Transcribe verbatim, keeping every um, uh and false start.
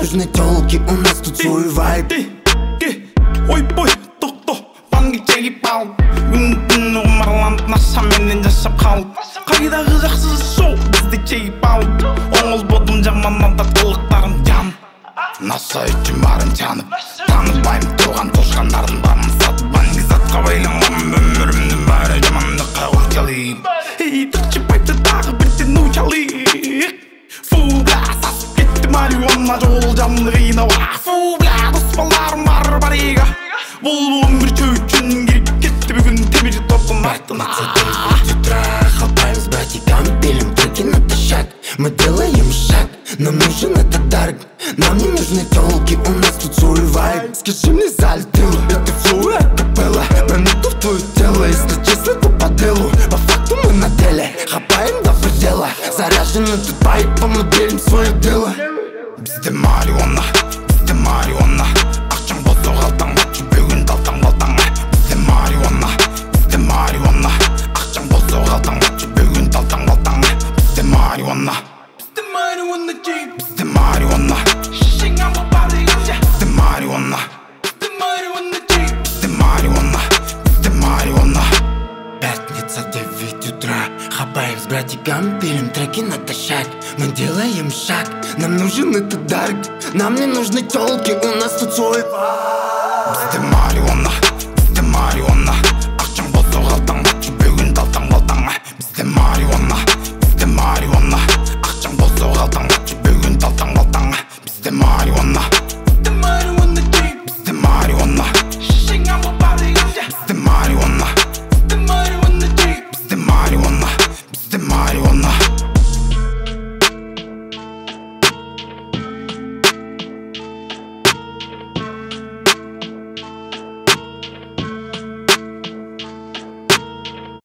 нужны тёлки, у нас тут свой вайб. Ойбой, тоқто, пангичеги пау. Үнтін ұмарланып насаменен жасап қалып. Қайдағы жақсы шоу, бізде чеги пау. Оңыз бодым жаманнан да қылықтарым жанып. Наса үшін барын жанып, таныбаймын туған тошқандардың барын сатып. Ангизатқа байланғам өмірімнің бәрі жамандыққа ұйқалып. Ей, тықчып айтты тағы бірден ұйқалып. Фу, бля, сасып кетті марихуана жол жамды қинауа. Фу, бля, доспаларым бар бариға. Бұл бүгін бір чөйчін керек кетті бүгін темір топтың артына. девять утра, хапаем с братиками, пилим треки натощак. Мы делаем шаг, нам нужен этот дарк. Нам не нужны тёлки, у нас тут свой вайб. Скажи мне, залетела, это флоу и акапелла. Проникну в твое тело, если честно, то по делу. По факту мы на деле, хапаем до предела. Заряжен этот пайпом, мы делим свое дело. Бізде марихуана, бізде марихуана. Ақшаң болса қалтаң, батшы бүгін талтаң балтаңа. Бізде марихуана, бізде марихуана. Ақшаң болса қалтаң, батшы бүгін талтаң балтаңа. Бізде марихуана, бізде марихуана жей. Бізде марихуана, шешең амы бары кеше. Бізде марихуана, бізде марихуана жей. Бізде марихуана, бізде марихуана. Пятница, девять утра, хапаем с братиками, пилим треки натощак. Мы делаем шаг, нам нужен этот дарк. Нам не нужны тёлки, у нас тут свой вайб. Бізде марихуана, бізде марихуана. Ақшаң болса қалтаң, батшы бүгін талтаң балтаңа. Бізде марихуана, бізде марихуана. Ақшаң болса қалтаң, батшы бүгін талтаң балтаңа. Бізде марихуана, бізде марихуана жей. Бізде марихуана, шешең амы бары кеше. Бізде марихуана, бізде марихуана жей. Бізде марихуана, бізде марихуана.